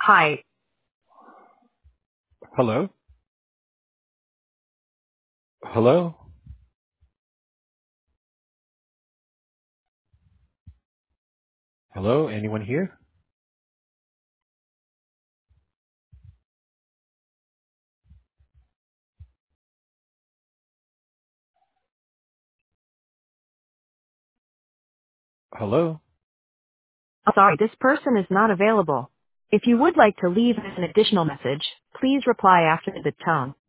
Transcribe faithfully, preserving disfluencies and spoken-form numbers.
Hi. Hello? Hello? Hello? Anyone here? Hello? Sorry, this person is not available. If you would like to leave an additional message, please reply after the tone.